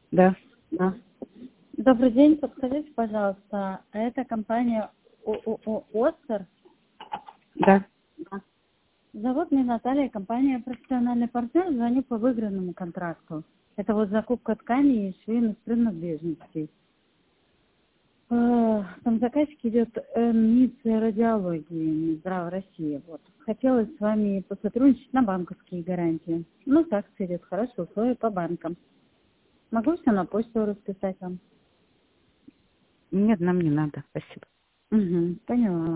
Да, Да. Добрый день, подскажите, пожалуйста, это компания ООО «Оскар»? да. Да. Зовут меня Наталья, компания «Профессиональный партнер», звоню по выигранному контракту. Это вот закупка тканей и швейных принадлежностей. Там заказчик идет МИЦ радиологии Минздрава России. Вот. Хотелось с вами посотрудничать на банковские гарантии. Ну, так идет, хорошие условия по банкам. Могу все на почту расписать вам? Нет, нам не надо, спасибо. Угу, поняла.